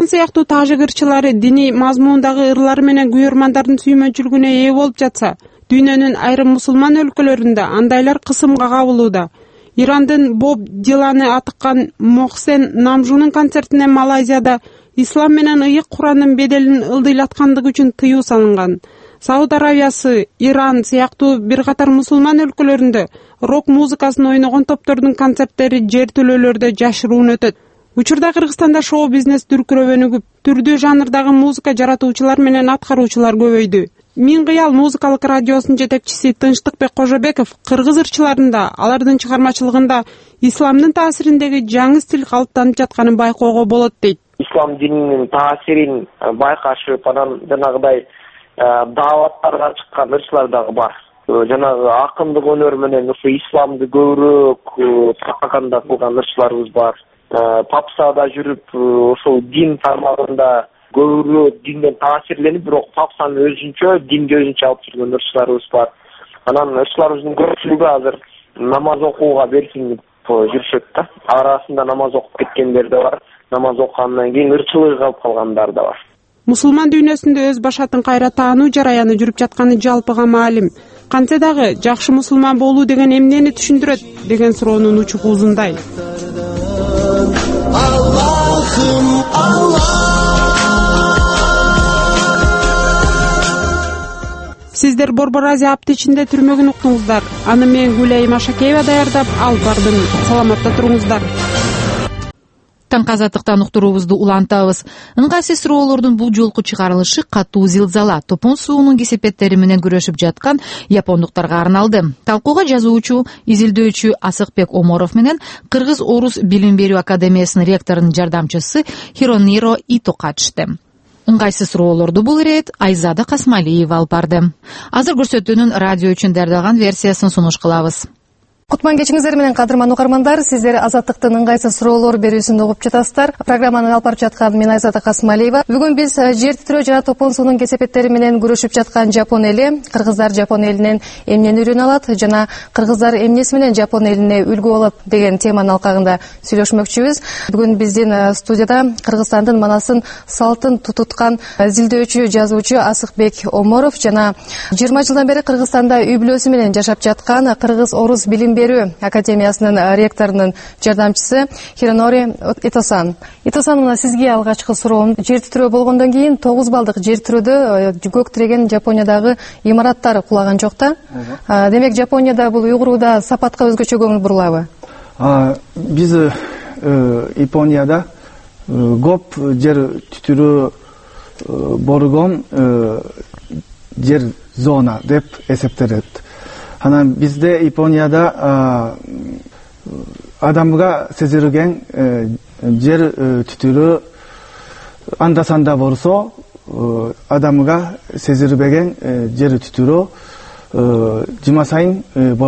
сыяктуу тажик ырчылары диний мазмундагы ырлары менен күйөрмандардын сүймөнчүлүгүнө ээ болуп жатса, дүйнөнүн айрым мусулман өлкөлөрүндө андайлар кысымга кабылууда. Ирандын Боб Диланы атыккан Мохсен Намжунун концертине Малайзияда ислам менен ыйык Курандын беделин ылдыйлаткандыгы үчүн тыюу салынган. Сауд Аравиясы, Иран сыяктуу бир катар мусулман өлкөлөрүндө рок музыкасын ойногон топтордун концерттери жер төлөөлөрдө жашыруун өтөт. Учурда Кыргызстанда шоу-бизнес дүркүрөөнүгүп, түрдүү жанрдагы музыка жаратуучулар менен аткаруучулар көбөйдү. Миң кыял музыкалык радиосунун жетекчиси Тынчтыкбек Кожобеков кыргыз ырчыларында, алардын чыгармачылыгында исламдын таасириндеги жаңы стиль калыптанып жатканын байкоого болот дейт. Ислам дининин таасирин байкашып, анан жанагыдай дааваттарга чыккан ырчылар дагы бар. Жанагы акындык өнөр менен ушу исламды көбүрөөк таркаганда кылган ырчыларыбыз бар. Папсада жүрүп, ошол дин тармагында көбүрөөк динден таасирленип, бирок папсанын өзүнчө, динди өзүнчө алып жүргөн ырчыларыбыз бар. Анан ырчыларыбыздын көпчүлүгү азыр намаз окууга белсинип жүрүшөт да. Арасында намаз окуп кеткендер да бар. Намаз окугандан кийин ырчылыгы калып калгандар да бар. Мусулман дүйнөсүндө өз башатын кайра таануу жараяны жүрүп жатканы жалпыга маалим. Кантсе дагы жакшы мусулман болуу деген эмнени түшүндүрөт деген суроонун учугу узундай. Сиздер Борбор Азия аптечинде түрмөгүн уктуңуздар. Аны мен Гүлайым Ашакеева даярдап алып бардым. Саламатта туруңуздар. Таңкы азаттыктан уктуруубузду улантабыз. Ыңгайсыз суроолордун бул жолку чыгарылышы катуу зилзала, топон суунун кесепеттери менен күрөшүп жаткан япондуктарга арналды. Талкууга жазуучу, изилдөөчү Асыкбек Оморов менен Кыргыз-Орус билим берүү академиясынын ректорунун жардамчысы Хирониро Ито катышты. Ыңгайсыз суроолорду бул ирет Айзада Касмалиева алып барды. Азыр көрсөтүүнүн радио үчүн даярдалган версиясын сунуш кылабыз. Кутман кечиңиздер менен кадырман угармандар, сиздер азаттыктын ыңгайсыз суроолор берүүсүн угуп жатасыздар. Программаны алып барып жаткан мен Айзада Касмалиева. Бүгүн биз жер титирөө жана топон суунун кесепеттери менен күрөшүп жаткан Жапон эли, кыргыздар Жапон элинен эмнени үйрөнө алат жана кыргыздар эмнеси менен Жапон элине үлгү болот деген теманын алкагында сүйлөшмөкчүбүз. Бүгүн биздин студияда Кыргызстандын манасын, салтын тутуткан изилдөөчү, жазуучу Асыкбек Оморов жана 20 жылдан бери Кыргызстанда үй бүлөсү менен жашап жаткан Кыргыз-Орус билим берүү академиясынын ректорунун жардамчысы Хиронори Ито-сан. Ито-сан, мына сизге алгачкы суроом. Жер титирөө болгондон кийин 9 балдык жер титирөөдө көк тиреген Жапониядагы имараттар кулаган жок да. Демек Жапонияда бул уйгурууда сапатка өзгөчө көңүл бурулабы? Биз Японияда көп жер титирөө болгон жер зона деп эсептелет. Анан бизде Японияда адамга сезилген жер титирөө анда-санда болсо, адамга сезилбеген жер титирөө жыма сайын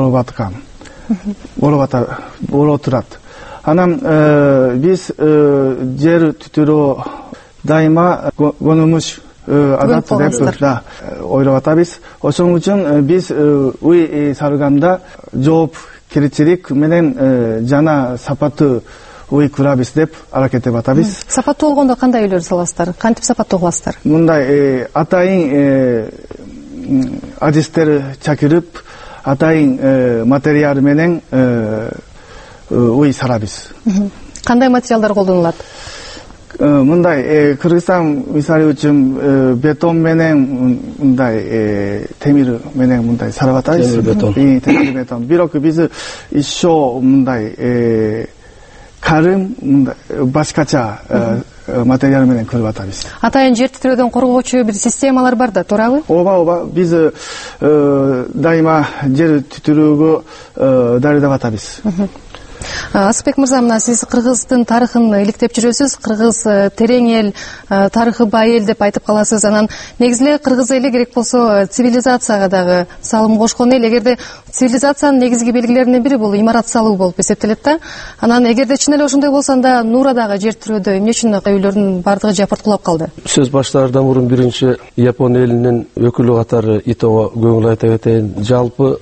болуп турат. Анан биз жер титирөө дайыма конумуш адат деп ойлоп атабыз. Ошон үчүн биз уй салганда жооп керечилик менен жана сапаттуу уй курабыз деп аракеттеп атабыз. Сапаттуу болгондо кандай үйлөр саласыздар? Кантип сапаттуу кыласыздар? Мындай атайын адистер чакырып, атайын материал менен уй салабыз. Кандай материалдар колдонулат? Мындай Кыргызстан мисалы үчүн бетон менен мындай темир менен мындай салып атабыз. Темир бетон. Бирок биз еще мындай карым мындай башкача материал менен кылып атабыз. Атайын жер титирөөдөн коргоочу бир системалар бар да, туурабы? Ооба, биз дайыма жер титирөөгө даярдап атабыз. Асыкбек мырза, мына сиз кыргыздын тарыхын иликтеп жүрөсүз. Кыргыз терең эл, тарыхы бай эл деп айтып каласыз. Анан негизи эле кыргыз эли керек болсо цивилизацияга дагы салым кошкон эл. Эгерде цивилизациянын негизги белгилеринин бири бул имарат салуу болуп эсептелет да. Анан эгерде чын эле ошондой болсо, анда Нурадагы жер титирөөдө эмне үчүн үйлөрдүн бардыгы жапырткулап калды? Сөз баштаардан мурун биринчи Япон элинин өкүлү катары Итого көңүл айта кетейин. Жалпы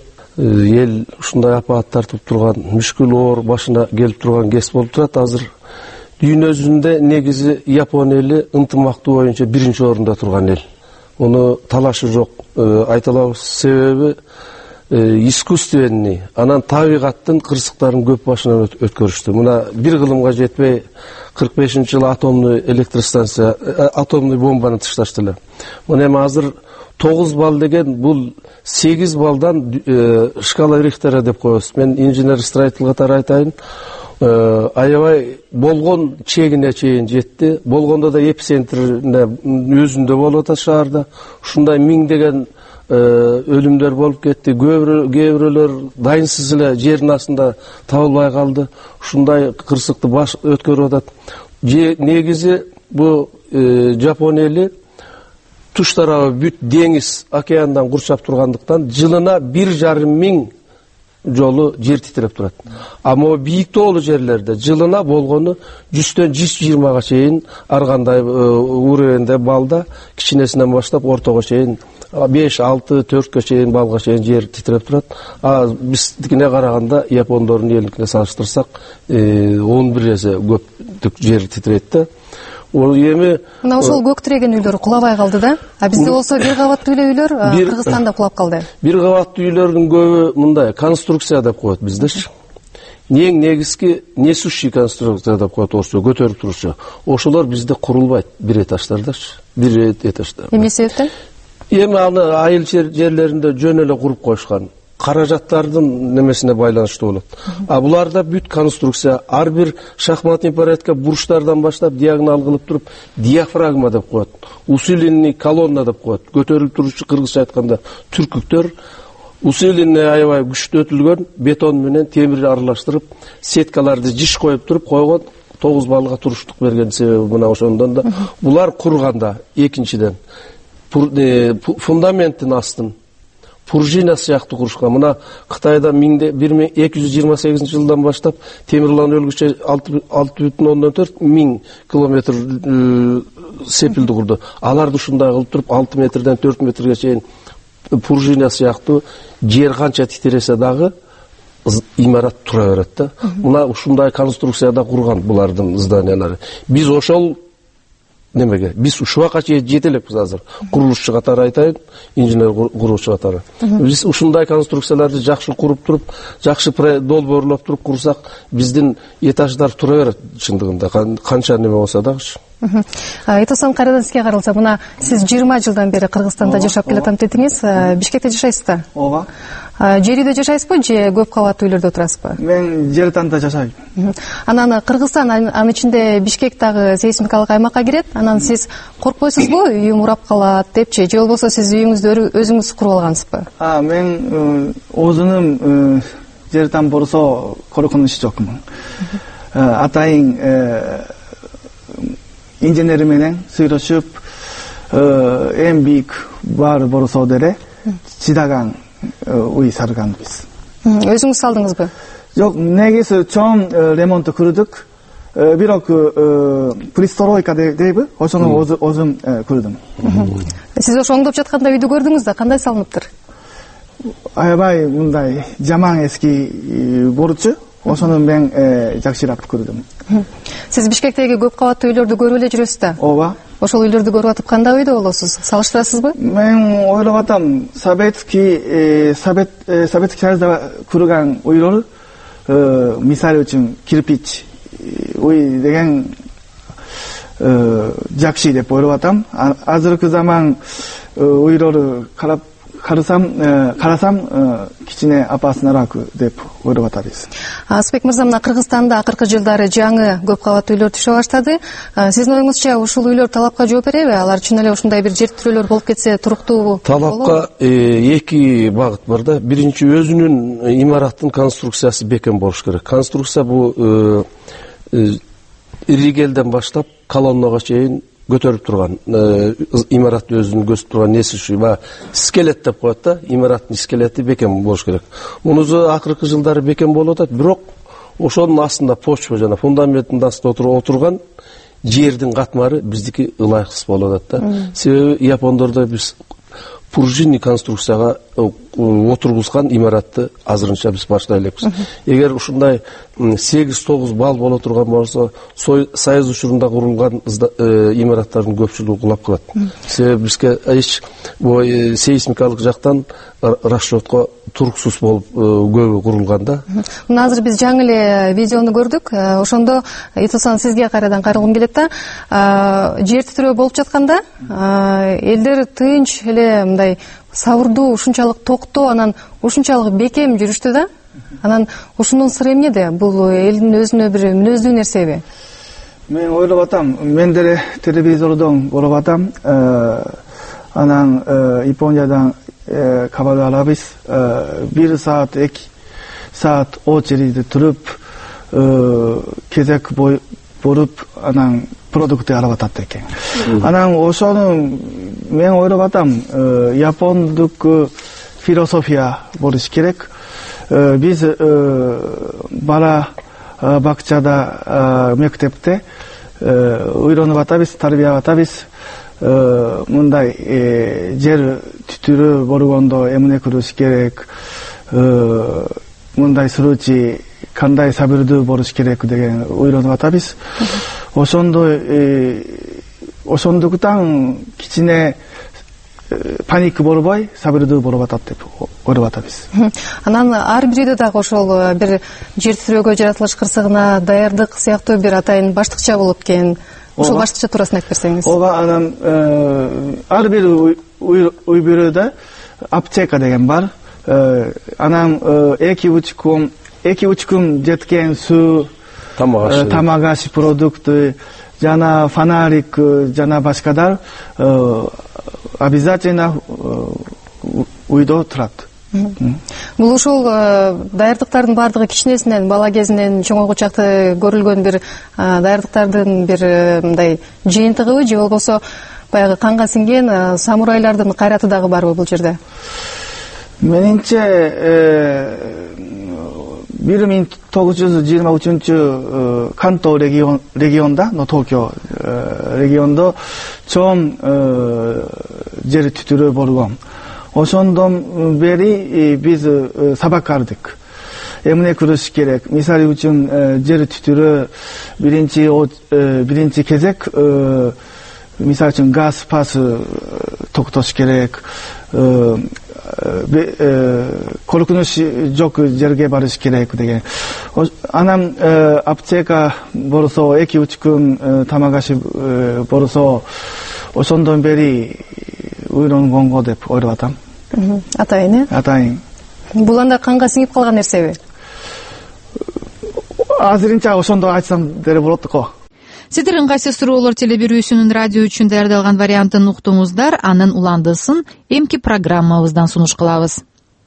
эл ушундай апаат тартып турган мүшкүл оор башына келип турган кез болуп турат. Азыр Дүйнө жүзүндө негизи Япон эли ынтымактуу боюнча биринчи орунда турган эл. Уну талашы жок. Айтылабыз себеби искусственный, анан табигаттын кырсыктарын көп башынан өткөрүштү. Мына бир кылымга жетпей 45-жылы атомный электростанция, атомный бомбаны ташташты эле. Мына эми азыр 9 балл деген бул 8 балдан шкала Рихтера деп коебуз. Мен инженер-строитель катары айтайын. Аябай болгон чегине чейин жетти. Болгондо да эпицентрине өзүндө болуп атат шаарда. Ушундай миңдеген өлүмдөр болуп кетти. Кээ-бирөөлөр дайынсыз эле жердин астында табылбай калды. Ушундай кырсыкты баш өткөрүп атат. Негизи бу Жапон эли туш тарабы бүт деңиз, океандан курчап тургандыктан жылына 1,5 миң жолу жер титиреп турат. А могу бийик тоолуу жерлерде жылына болгону 100-төн 120га чейин ар кандай уровенде балда кичинесинен баштап ортого чейин 5-6, 4ке чейин балга чейин жер титиреп турат. А биздикине караганда япондордун элиникине салыштырсак 11 эсе көптүк жер титирейт да. Эми мына ошол көк тиреген үйлөр кулабай калды да. А бизде болсо бир кабаттуу үйлөр Кыргызстанда кулап калды. Бир кабаттуу үйлөрдүн көбү мындай конструкция деп коет биздечи. Эң негизги несущий конструкция деп коет орусча, көтөрүп турчу. Ошолор бизде курулбайт бир этаждардачы. Бир этажда. Эмне себептен? Эми аны айыл жерлеринде жөн эле куруп коюшкан. Каражаттардын немесине байланыштуу болот. А буларда бүт конструкция ар бир шахматный порядка бурчтардан баштап диагонал кылып туруп диафрагма деп коет. Усиленный колонна деп коет. Көтөрүлүп туручу кыргызча айтканда түркүктөр усиленный аябай күчтөтүлгөн бетон менен темир аралаштырып сеткаларды жиш коюп туруп койгон 9 балга туруштук берген себеби мына ошондон да булар курганда экинчиден фундаменттин астын пружина сыяктуу курушкан. Мына Кытайда 1228-жылдан баштап Темирлан өлгүчө 6,4 миң километр сепилди курду. Аларды ушундай кылып туруп 6 метрден 4 метрге чейин пружина сыяктуу жер канча титиресе дагы имарат тура берет да. Мына ушундай конструкцияда курган булардын зданиялары. Биз ошол немеге биз ушуга чейин жете элекпиз азыр. Курулушчу катары айтайын, инженер куруучу катары. Биз ушундай конструкцияларды жакшы куруп туруп, жакшы долбоорлоп туруп курсак, биздин этаждар тура берет чындыгында. Канча неме болсо дагычы. Айтасам кайрадан сизге каралса, мына сиз 20 жылдан бери Кыргызстанда жашап келатам дедиңиз. Бишкекте жашайсыз да? Ооба. Жер үйдө жашайсызбы же көп кабаттуу үйлөрдө отурасызбы? Мен жер танда жашайм. Анан Кыргызстан анын ичинде Бишкек дагы сейсмикалык аймакка кирет. Анан сиз коркпойсузбу үйүм урап калат депчи, же болбосо сиз үйүңүздү өзүңүз куруп алгансызбы? Мен өзүнүм жер тан болсо коркунуч жокмун. Атайын инженери менен сүйлөшүп, эң бийик бар болсо деле чыдаган үй салганбыз. Өзүңүз салдыңызбы? Жок, негизи чоң ремонтту курдук. Бирок пристройка дейби, ошону өзүм курдум. Сиз ошо оңдоп жатканда үйдү көрдүңүз да, кандай салыныптыр? Аябай мындай жаман эски болчу. Ошону мен жакшырап көрдүм. Сиз Бишкектеги көп кабаттуу үйлөрдү көрүп эле жүрөсүз да? Ооба. Ошол үйлөрдү көрүп атып кандай ойдо болосуз? Салыштырасызбы? Мен ойлоп атам, советский союзда курган үйлөр, мисалы үчүн кирпич үй деген жакшы деп ойлоп атам. Азыркы заман үйлөрү карасам кичине апасынараак деп ойлоп атабыз. Асбек мырза, мына Кыргызстанда акыркы жылдары жаңы көп кабаттуу үйлөр түшө баштады. Сиздин оюңузча ушул үйлөр талапка жооп береби? Алар чын эле ушундай бир жер тирөөлөр болуп кетсе туруктуу? Талапка эки багыт бар да. Биринчи, өзүнүн имараттын конструкциясы бекем болуш керек. Конструкция бул иригелден баштап колоннага чейин көтөрүп турган, имараттын өзүн көзөп турган несуши, скелет деп коет да, имараттын скелети бекем болуш керек. Мунусу акыркы жылдары бекем болуп атат, бирок ошонун астында почва жана фундаменттин астында отурган жердин катмары биздики ылайыксыз болуп атат да. Себеби япондордо биз пружинный конструкцияга отургузган имаратты азырынча биз баштай элекпиз. Эгер ушундай 8-9 балл боло турган болсо, Союз учурунда курулган имараттардын көпчүлүгү кулап калат. Себеби бизге эч сейсмикалык жактан расчетко туруксуз болуп көбү курулган да. Мына азыр биз жаңы эле видеону көрдүк. Ошондо Итусан сизге кайрадан кайрылгым келет да. Жер титирөө болуп жатканда элдер тынч эле мындай сабырдуу, ушунчалык токтоо, анан ушунчалык бекем жүрүштү да. Анан ушунун сыры эмнеде? Бул элдин өзүнө бир мүнөздүү нерсеби? Мен ойлоп атам, мен деле телевизордон көрүп атам. Анан Япониядан кабар алабыз. 1 саат, 2 саат очередде туруп, кезек болуп, анан продукты алып атат экен. Анан ошону мен ойлоп атам, япондук философия болуш керек. Биз бала бакчада, мектепте уйрөнүп атабыз, тарбиялап атабыз. Мындай жер түтүрүү болгондо эмне кылыш керек, мындай случай кандай сабырдуу болуш керек деген уйрөнүп атабыз. Ошондуктан кичине паник болбой, сабырдуу болуп атат деп ойлоп атабыз. Анан ар бирде дагы ошол бир жер титирөөгө жаратылыш кырсыгына даярдык сыяктуу бир атайын баштыкча болот экен. Ошол баштыкча туурасында айтып берсеңиз. Ооба, анан ар бир уй бүлөдө аптека деген бар. Анан 2-3 күн жеткен суу, тамак аш продукты, жана фонарик, жана башкадар обязательно уйдо турат. Бул ушул даярдыктардын баардыгы кичинесинен, бала кезинен чоңойгу чакты көрүлгөн бир даярдыктардын бир мындай жыйынтыгыбы, же болбосо баягы канга сиңген самурайлардын кайраты дагы барбы бул жерде? Менимче 1923 Канто регионда, Токио региондо чоң жер түтүрөө болгон. Ошондон бери биз сабак алдык. Эмне кылыш керек? Мисалы үчүн жер түтүрөө биринчи кезек, мисалы үчүн газ пас токтош керек. Коркунуч жок жерге барыш керек деген. Анан аптека болсо 2-3 күн тамак аш болсо ошондон бери уйронгонго деп ойлоп атам. Атайын, Атайын. Бул анда канга сиңип калган нерсеби? Азырынча ошондо айтсам деле болот го. Сиздер ыңгайсыз суроолор телебирүүсүнүн радио үчүн даярдалган вариантын уктуңуздар. Анын уландысын эмки программабыздан сунуш кылабыз.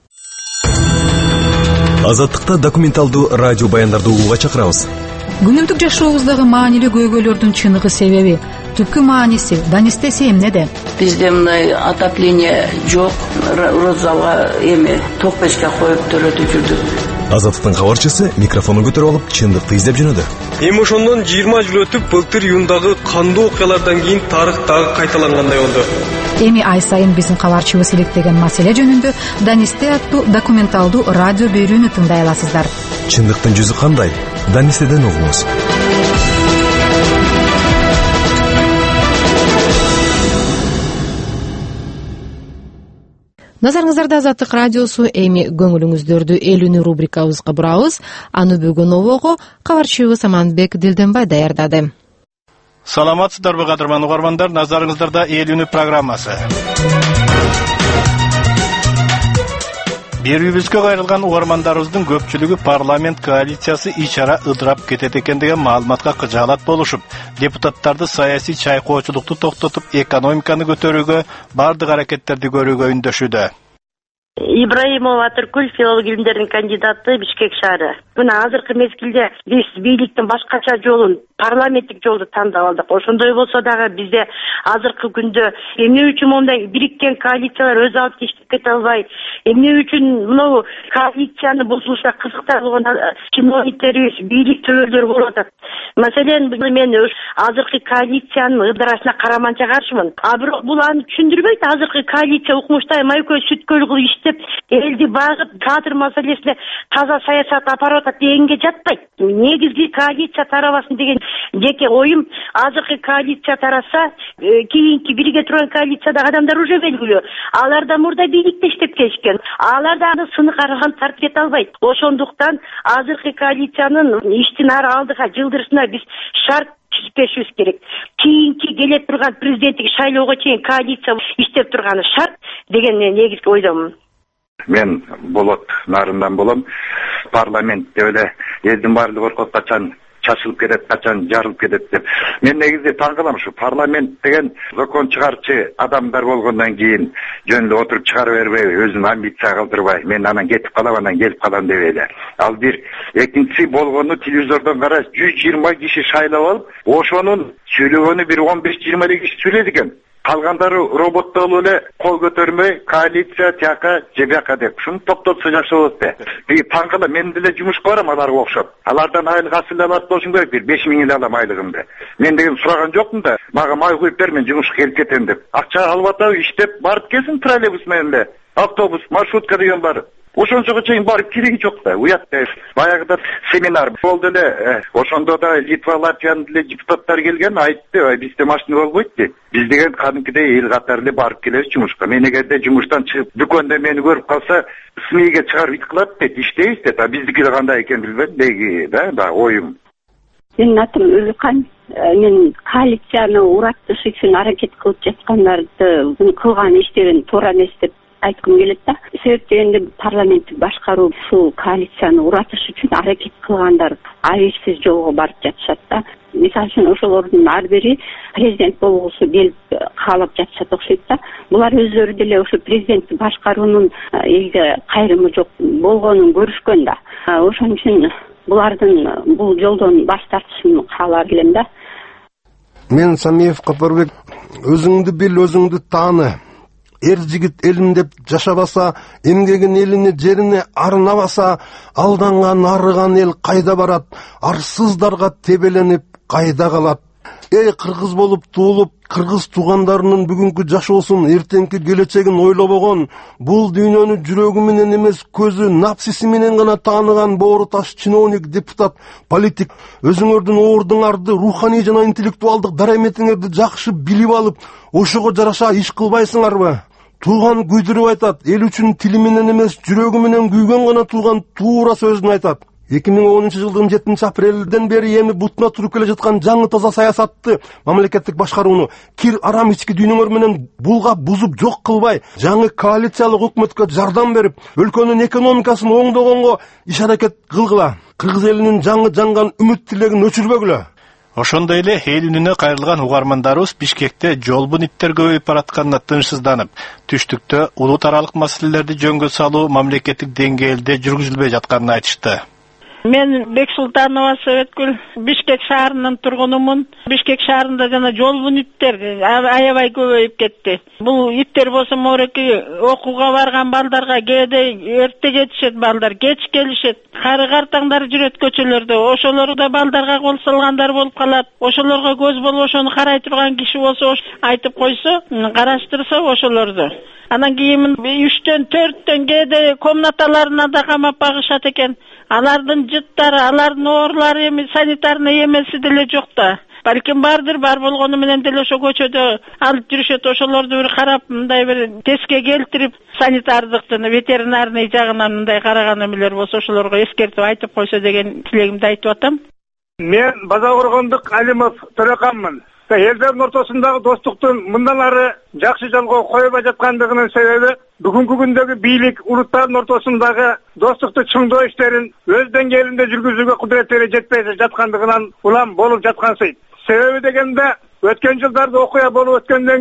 Азаттыкта документалдуу радио баяндарды угууга чакырабыз. Күнүмдүк жашообуздагы маанилүү көйгөйлөрдүн чыныгы себеби, түпкү мааниси, данистеси эмнеде? Бизде мындай отопление жок, розалга ток печке коюп төрөтүп жүрдүк. Азаттыктын кабарчысы микрофонун көтөрүп алып чындыкты издеп жөнөдү. Ошондон 20 жыл өтүп, былтыр июндагы кандуу окуялардан кийин тарых дагы кайталангандай болду. Эми ай сайын биздин кабарчыбыз иликтеген маселе жөнүндө Данисте аттуу документалдуу радио берүүнү тыңдай аласыздар. Чындыктын жүзү кандай? Данистеден угуңуз. Назарыңыздарда Азаттык радиосу. Эми көңүлүңүздөрдү элүүнү рубрикабызга бурабыз. Аны бүгүн обого кабарчыбыз Аманбек Дилденбай даярдады. Саламатсыздарбы кадырман угармандар, назарыңыздарда элүүнү программасы. Берүүбүзгө кайрылган угармандарыбыздын көпчүлүгү парламент коалициясы ичара ыдырап кетет экен деген маалыматка кыжаалат болушуп, депутаттарды саясий чайкоочулукту токтотуп, экономиканы көтөрүүгө, бардык аракеттерди көрүүгө үндөшүүдө. Ибраимова Атыркүл, филолог илимдердин кандидаты, Бишкек шаары. Мына азыркы мезгилде биз бийликтин башкача жолун, парламенттик жолду тандап алдык. Ошондой болсо дагы бизде азыркы күндө эмне үчүн мондай бириккен коалициялар өз алып иштеп кете албай, эмне үчүн мынау коалицияны бузулушка кызыкталган чиновниктерибиз, бийлик төбөлдөр болуп атат. Маселен, мен азыркы коалициянын ыдырашына караманча каршымын. А бирок бул аны түшүндүрбөйт. Азыркы коалиция укмуштай майкөй сүткөл кылып иштеп, элди багып, кадр маселесине таза саясат апарып атат дегенге жатпайт. Негизги коалиция тарабасын деген жеке оюм. Азыркы коалиция тараса, кийинки бирге турган коалициядагы адамдар уже белгилүү. Алар да мурда бийликте иштеп келишкен. Алар да аны сынык арган тартып кете албайт. Ошондуктан азыркы коалициянын иштин ары алдыга жылдырышына биз шарт түзүшүбүз керек. Кийинки келе турган президенттик шайлоого чейин коалиция иштеп турганы шарт деген негизги ойдомун. Мен Болот нарындан болом. Парламентте эле элдин баардыгы коркот, качан чачылып кетет, качан жарылып кетет деп. Мен негизи таң калам, ушу парламент деген закон чыгарчы адамдар болгондон кийин жөнүндө отуруп чыгара бербей, өзүн амбиция калтырбай, мен анан кетип калам, анан келип калам деп эле. Ал бир. Экинчиси болгону телевизордон караш 120 киши шайлап алып, ошонун сүйлөгөнү бир 15-20 киши сүйлөйт экен. Калгандары роботто болуп эле кол көтөрмөй, коалиция тияка же бияка деп. Ушуну токтотсо жакшы болот да. Бир таң калам, мен деле жумушка барам аларга окшоп. Алардан айлык асыл алат болушум керек, бир 5000 эле алам айлыгымды. Мен деген сураган жокмун да. Мага май куюп бер, мен жумушка келип кетем деп. Акча алып атып иштеп барып келсин, троллейбус менен эле, автобус, маршрутка деген бар. Ошончого чейин барып кереги жок да. Уят баягыда семинар болду эле. Ошондо да Литва, Латвиянын деле депутаттар келген, айтты, бизде машина болбойт дейт. Биз деген кадимкидей эл катары эле барып келебиз жумушка. Мен эгерде жумуштан чыгып, дүкөндө мени көрүп калса, СМИге чыгарып ит кылат дейт, иштейбиз дейт. А биздики кандай экенин билбедим деги да оюм. Менин атым Үлкан. Мен коалицияны уратыш үчүн аракет кылып жаткандарды кылган иштерин туура эмес деп айткым келет да. Себеп дегенде парламенттик башкаруу ушул коалицияны уратыш үчүн аракет кылгандар айырсыз жолго барып жатышат да. Мисалы үчүн ошолордун ар бири президент болгусу келип каалап жатышат окшойт да. Булар өздөрү деле ошо президенттик башкаруунун элге кайрымы жок болгонун көрүшкөн да. Ошон үчүн булардын бул жолдон баш тартышын каалар элем да. Мен Самиев Капарбек, өзүңдү бил, өзүңдү тааны. Эр жигит элим деп жашабаса, эмгегин элине жерине арнабаса, алданган арыган эл кайда барат, арсыздарга тебеленип кайда калат. Эй кыргыз болуп туулуп, кыргыз туугандарынын бүгүнкү жашоосун, эртеңки келечегин ойлобогон, бул дүйнөнү жүрөгү менен эмес, көзү, напсиси менен гана тааныган боору таш чиновник, депутат, политик, өзүңөрдүн оордуңарды, руханий жана интеллектуалдык дараметиңерди жакшы билип алып, ошого жараша иш кылбайсыңарбы? Тууган күйдүрүп айтат, эл үчүн тили менен эмес, жүрөгү менен күйгөн гана тууган туура сөзүн айтат. 2010-жылдын 7-апрелден бери эми бутуна туруп келе жаткан жаңы таза саясатты, мамлекеттик башкарууну кир арам ички дүйнөңөр менен булгап бузуп жок кылбай, жаңы коалициялык өкмөткө жардам берип, өлкөнүн экономикасын оңдогонго иш аракет кылгыла. Кыргыз элинин жаңы жанган үмүт тилегин өчүрбөгүлө. Ошондой эле эл үнүнө кайрылган угармандарыбыз Бишкекте жолбун иттер көбөйүп баратканына тынчсызданып, түштүктө улут аралык маселелерди жөнгө салуу мамлекеттик деңгээлде жүргүзүлбөй жатканын айтышты. Мен Бексултанова Советкүл, Бишкек шаарынын тургунумун. Бишкек шаарында жана жолбун иттер аябай көбөйүп кетти. Бул иттер болсо мореки окууга барган балдарга кээде эрте кетишет балдар, кеч келишет. Кары картаңдар жүрөт көчөлөрдө. Ошолор да балдарга кол салгандар болуп калат. Ошолорго көз болуп ошону карай турган киши болсо айтып койсо, караштырса ошолорду. Анан кийин 3-төн 4-төн кээде комнаталарына да камап багышат экен. Алардын жыттары, алардын оорлары эми санитарный эмеси деле жок да. Балким бардыр, бар болгону менен деле ошо көчөдө алып жүрүшөт. Ошолорду бир карап, мындай бир теске келтирип, санитардыктын, ветеринарный жагынан мындай караган эмелер болсо ошолорго эскертип айтып койсо деген тилегимди айтып атам. Мен Базакоргондук Алимов Төрөканмын. Элдердин ортосундагы достуктун мындан ары жакшы жолго койбой жаткандыгынын себеби бүгүнкү күндөгү бийлик улуттардын ортосундагы достукту чыңдоо иштерин өз деңгээлинде жүргүзүүгө кудуреттери жетпей жаткандыгынан улам болуп жаткан сый. Себеби дегенде өткөн жылдарда окуя болуп өткөндөн кийин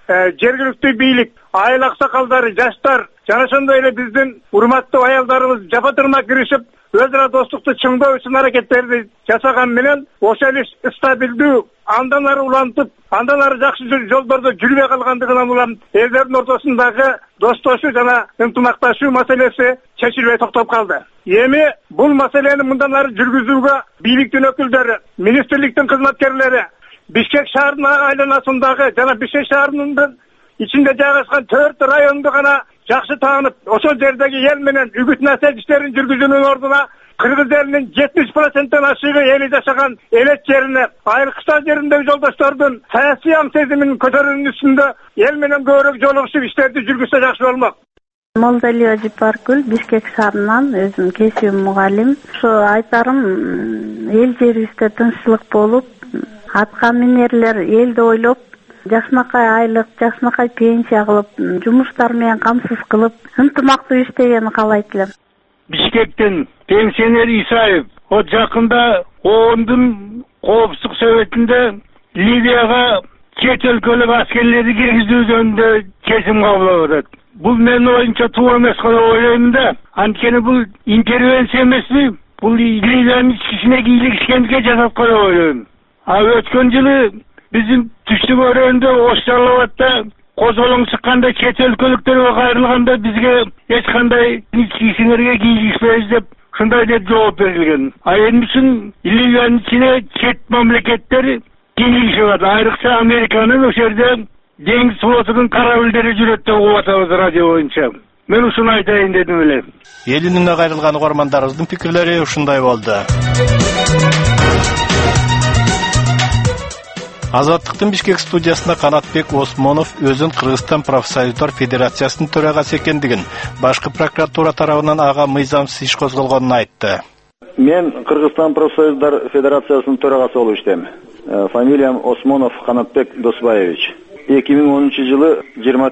жергиликтүү бийлик, айыл аксакалдары, жаштар жана ошондой эле биздин урматтуу аялдарыбыз жапа-тырмак киришип, өз ара достукту чыңдоо үчүн аракеттерди жасаган менен ошол иш стабилдүү, андан ары улантып, андан ары жакшы жолдордо жүрбөй калгандыгынан улам элдердин ортосундагы достошуу жана ынтымакташуу маселеси чечилбей токтоп калды. Эми бул маселени мындан ары жүргүзүүгө бийликтин өкүлдөрү, министрликтин кызматкерлери, Бишкек шаарынын айланасындагы жана Бишкек шаарынын ичинде жайгашкан 4 районду гана жакшы таанып, ошол жердеги эл менен үгүт-насыйат иштерин жүргүзүүнүн ордуна Кыргыз элинин 70%-тен ашыгы эли жашаган элет жерине, айрыкча жериндеги жолдоштордун саясий ам сезимин көтөрүүнүн үстүндө эл менен көбүрөөк жолугушуп иштерди жүргүзсө жакшы болмок. Молдалиева Жипаркүл, Бишкек шаарынан, өзүм кесип мугалим. Ошо айтарым, эл жерибизде тынччылык болуп, атка минерлер элди ойлоп, жакшынакай айлык, жакшынакай пенсия кылып, жумуштар менен камсыз кылып, ынтымактуу иштегени каалайт элем. Бишкектен пенсионер Исаев жакында ООНдун Коопсуздук Советинде Ливияга чет өлкөлүк аскерлерди киргизүү жөнүндө чечим кабыл атат. Бул менин оюмча туура эмес деп ойлойм да. Анткени бул интервенция эмеси, бул Ливиянын ичкисине кийлигишкенге жасап коюп ойлойм. Өткөн жылы биздин түштүк өрөөндө ош жарлабатта козголоң чыкканда чет өлкөлүктөргө кайрылганда бизге эч кандай ичкисиңерге кийлигишпейбиз деп ушундай деп жооп берилген. Эми үчүн Ливиянын ичине чет мамлекеттер кийлигишип атат. Айрыкча Американын ошол жерде деңиз флотунун корабльдери жүрөт деп угуп атабыз радио боюнча. Мен ушуну айтайын дедим эле. Элинине кайрылган угармандарыбыздын пикирлери ушундай болду. Азаттыктын Бишкек студиясында Канатбек Осмонов өзүн Кыргызстан профсоюздар федерациясынын төрагасы экендигин, башкы прокуратура тарабынан ага мыйзамсыз иш козголгонун айтты. Мен Кыргызстан профсоюздар федерациясынын төрагасы болуп иштейм. Фамилиям Осмонов Канатбек Досбаевич. 2010 жылы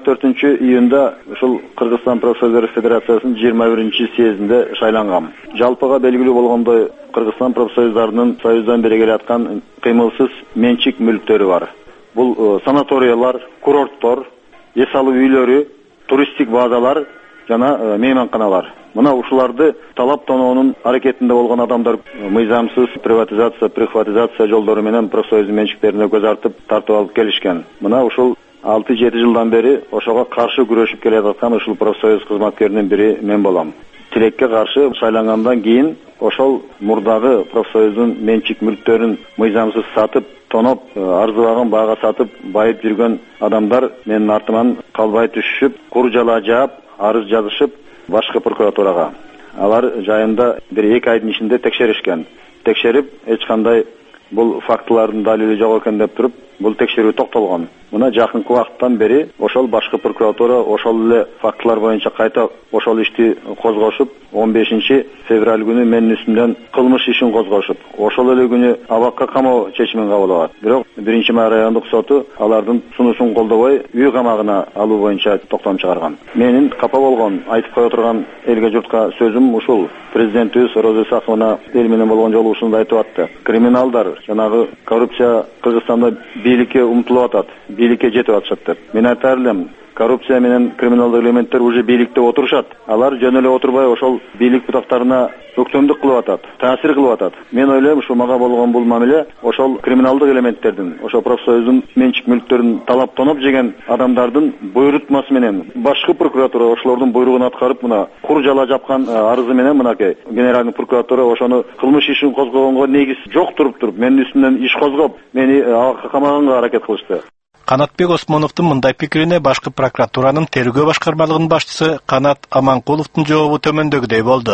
24 июнда ушул Кыргызстан профсоюздар федерациясынын 21 съездинде шайлангам. Жалпыга белгилүү болгондой, Кыргызстан профсоюздарынын союздан бери келаткан кыймылсыз менчик мүлктөрү бар. Бул санаториялар, курорттор, эс алуу үйлөрү, туристтик базалар жана мейманканалар. Мына ушуларды талап тоноонун аракетинде болгон адамдар мыйзамсыз приватизация, прихватизация жолдору менен профсоюздун менчиктерине көз артып тартып алып келишкен. Мына ушул 6-7 жылдан бери ошого каршы күрөшүп келе жаткан ушул профсоюз кызматкеринин бири мен болом. Тилекке каршы шайлангандан кийин ошол мурдагы профсоюздун менчик мүлктөрүн мыйзамсыз сатып, тоноп, арзыбаган баага сатып, байып жүргөн адамдар менин артыман калбай түшүшүп, кур жала жаап, арыз жазышып башкы прокуратурага. Алар жайында 1-2 айдын ичинде текшеришкен. Текшерип, эч кандай бул фактылардын далили жок экен деп туруп, бул текшерүү токтолгон. Мына жакынкы убакыттан бери ошол башкы прокуратура ошол эле фактылар боюнча кайта ошол ишти козгошуп, 15 февраль күнү менин үстүмдөн кылмыш ишин козгошуп, ошол эле күнү абакка камоо чечимин кабыл алат. Бирок 1-май райондук соту алардын сунушун колдобой, үй камагына алуу боюнча токтом чыгарган. Менин капа болгон, айтып кое турган элге журтка сөзүм ушул. Президентибиз Роза Исаковна эл менен болгон жолугушууда айтып атты. Криминалдар, жанагы коррупция Кыргызстанда бийликке умтулуп атат, бийликке жетип атышат деп. Мен айтар элем, коррупция менен криминалдык элементтер уже бийликте отурушат. Алар жөн эле отурбай ошол бийлик бутактарына өктөмдүк кылып атат, таасир кылып атат. Мен ойлойм, ушу мага болгон бул мамиле ошол криминалдык элементтердин, ошол профсоюздун менчик мүлктөрүн талап тоноп жеген адамдардын буйрутмасы менен башкы прокуратура ошолордун буйругун аткарып, мына кур жала жапкан арызы менен мынакей генеральный прокуратура ошону кылмыш ишин козгогонго негиз жок туруп, менин үстүмдөн иш козгоп, мени камаганга аракет кылышты. Канатбек Осмоновдун мындай пикирине башкы прокуратуранын тергөө башкармалыгынын башчысы Канат Аманкуловдун жообу төмөндөгүдөй болду.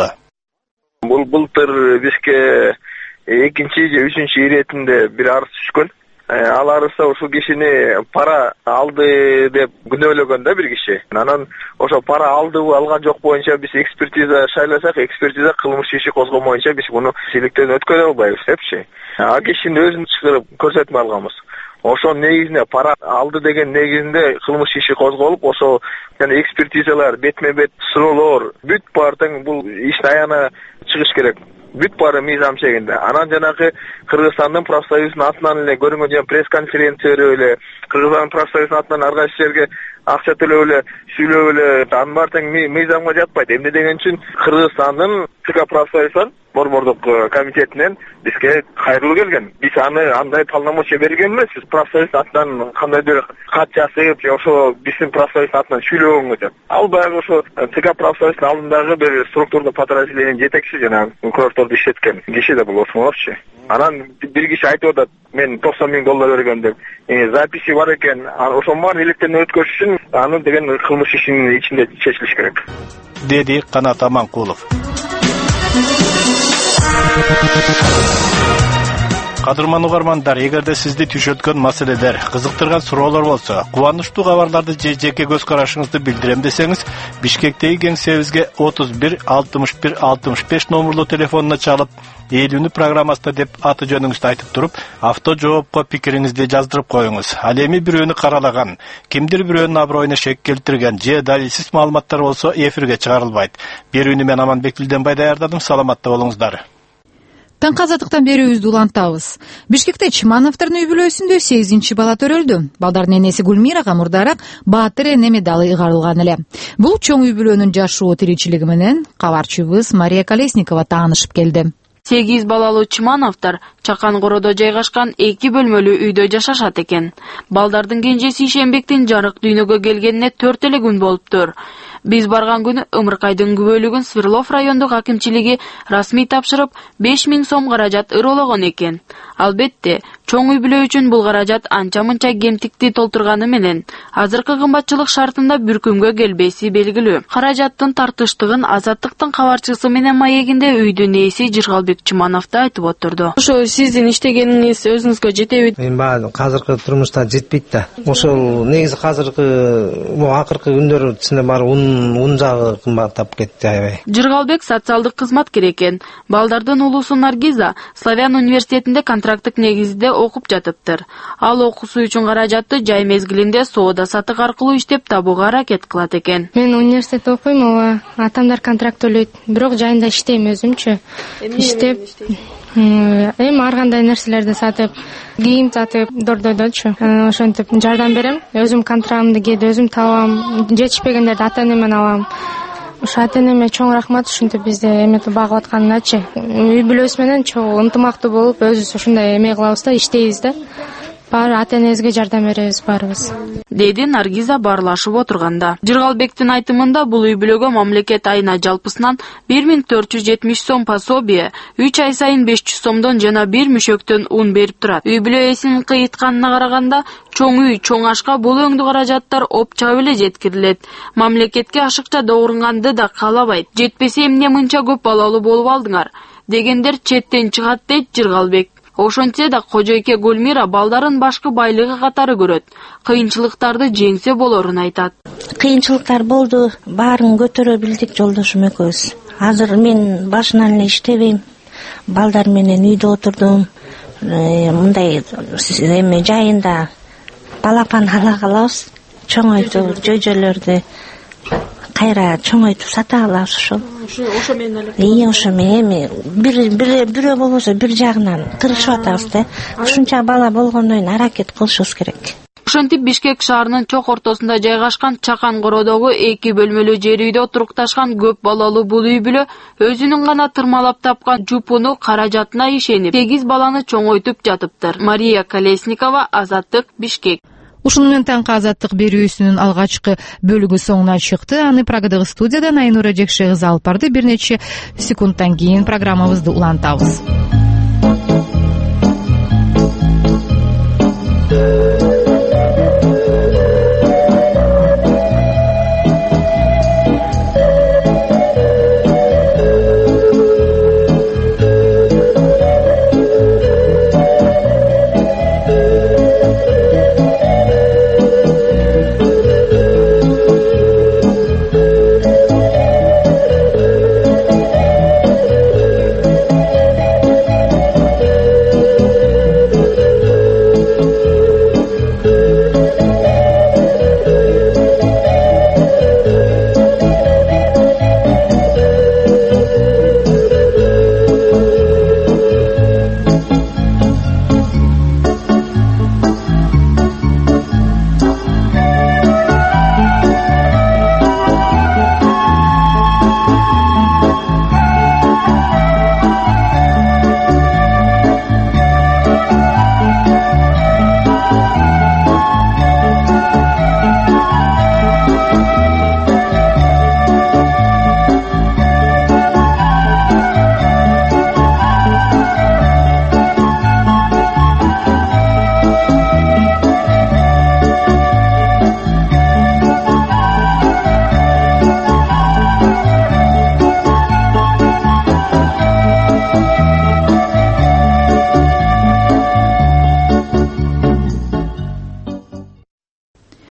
Бул былтыр бизге 2-3 иретинде бир арыз түшкөн. Ал арызда ушул кишини пара алды деп күнөөлөгөн да бир киши. Анан ошо пара алдыбы, алган жок боюнча биз экспертиза шайласак, экспертиза кылмыш иши козгомоюнча биз муну силиктен өткөрө албайбыз депчи. А кишини өзүн чыгарып көрсөтмө алганбыз. Ошо негизинде пара алды деген негизинде кылмыш иши козголуп, ошо жана экспертизалар, бетме-бет суроолор бүт баардыгы бул иштин аягына чыгыш керек. бүт баары мыйзам чегинде. Анан жанагы Кыргызстандын профсоюзунун атынан эле көрүнгөн жана пресс-конференция берип эле Кыргызстандын профсоюзунун атынан ар кайсы жерге акча төлөп эле сүйлөп эле анын баары тең мыйзамга жатпайт. Эмне деген үчүн Кыргызстандын ТК профсоюзунун борбордук комитетинен бизге кайрылуу келген. Биз андай полномочия берген эмеспиз. Профсоюздун атынан кандайдыр кат жазып, же ошо биздин профсоюздун атынан сүйлөгөнгө деп. Ал баягы ошо ТК профсоюзунун алдындагы бир структурдук подразделениянын жетекчиси жана прокурордорду иштеткен киши да бул Осмоновчу. Анан бир киши айтып атат, мен $90,000 берген деп. Записи бар экен. Ошонун баарын иликтен өткөрүш үчүн аны деген кылмыш ишинин ичинде чечилиш керек. Деди Канат Аманкулов. Кадырман угармандар, эгерде сизди түшөткөн маселелер, кызыктырган суроолор болсо, кубанычтуу кабарларды же жеке көз карашыңызды билдирем десеңиз, Бишкектеги кеңсебизге 31 61 65 номерлуу телефонуна чалып, «Элүүнү программасында» деп аты жөнүңүздү айтып туруп, авто жоопко пикириңизди жаздырып коюңуз. Ал эми бирөөнү каралаган, кимдир бирөөнүн аброюна шек келтирген же далилсиз маалыматтар болсо эфирге чыгарылбайт. Берүүнү мен Аманбек Билденбай даярдадым. Саламатта болуңуздар. Таңкы азаттыктан берүүбүздү улантабыз. Бишкекте Чимановдордун үй бүлөсүндө 8 бала төрөлдү. Балдардын энеси Гүлмирага мурдараак Баатыр эне медалы ыгарылган эле. Бул чоң үй бүлөнүн жашоо тиричилиги менен кабарчыбыз Мария Колесникова таанышып келди. 8 балалуу Чимановдор Чакан Коrodо жайгашкан 2 бөлмөлүү үйдө жашашат экен. Балдардын кенжеси Ишенбектин жарык дүйнөгө келгенине 4 эле күн болуптур. Биз барган күнү Ымыркайдын күбөлүгүн Свердлов райондук акимчилиги расмий тапшырып 5.000 сом каражат ырологон экен. Албетте, чоң үй бүлө үчүн бул каражат анча-мынча кемтикти толтурганы менен азыркы кымбатчылык шартында бүркүмгө келбеси белгилүү. Каражаттын тартыштыгын Азаттыктын кабарчысы менен маегинде үйдүн ээси Жыргалбек Чиманов да айтып отурду. Ошо сиздин иштегениңиз өзүңүзгө жетеби? Эми азыркы турмушта жетпейт да. Ошол негизи азыркы акыркы күндөр ичинде баары ун жагы кымбаттап кетти аябай. Жыргалбек социалдык кызматкер экен. Балдардын улусу Наргиза Славян университетинде контракттык негизде окуп жатыптыр. Ал окуусу үчүн каражатты жай мезгилинде соода сатык аркылуу иштеп табууга аракет кылат экен. Мен университетте окуйм, ооба. Атамдар контракт төлөйт. Бирок жайында иштейм өзүмчү. Иштеп эми ар кандай нерселерди сатып, кийим сатып, дордойдочу. Ошентип жардам берем. Өзүм контрагымды кээде өзүм табам, жетишпегендерди ата-энемден алам. Ошо ата-энеме чоң рахмат ушинтип бизди эметип багып атканыначы. Үй бүлөбүз менен чоң ынтымактуу болуп, өзүбүз ушундай эме кылабыз да, иштейбиз да. Баары ата-энебизге жардам беребиз баарыбыз. Деди Наргиза баарлашып отурганда. Жыргалбектин айтымында бул үй бүлөгө мамлекет айына жалпысынан 1470 сом пособие, 3 ай сайын 500 сомдон жана 1 мүшөктөн ун берип турат. Үй бүлө ээсинин кыйытканына караганда, чоң үй, чоң ашка бул өңдүү каражаттар опчап эле жеткирилет. Мамлекетке ашыкча догурганды да каалабайт. Жетпесе эмне мынча көп балалуу болуп алдыңар дегендер четтен чыгат дейт Жыргалбек. Ошончо да кожойке Гүлмира балдарын башкы байлыгы катары көрөт. Кыйынчылыктарды жеңсе болорун айтат. Кыйынчылыктар болду, баарын көтөрө билдик жолдошум экөөбүз. Азыр мен башынан эле иштебейм. Балдар менен үйдө отурдум. Мындай эме жайында балапан ала калабыз. Чоңойтуу жөжөлөрдү кайра чоңойтуп сата алабыз ошол. Ошо менен эле. Ошо менен бирөө болбосо бир жагынан тырышып атабыз да. Ушунча бала болгондон кийин аракет кылышыбыз керек. Ошентип Бишкек шаарынын чок ортосунда жайгашкан Чакан Кородогу 2 бөлмөлүү жер үйдө отурукташкан көп балалуу бул үй бүлө өзүнүн гана тырмалап тапкан жупуну каражатына ишенип 8 баланы чоңойтуп жатыптыр. Мария Колесникова, Азаттык, Бишкек. Ушуну менен таңкы азаттык берүүсүнүн алгачкы бөлүгү соңуна чыкты. Аны Прагадагы студиядан Айнура Жекшегиз алып барды. Бир нече секундтан кийин программабызды улантабыз.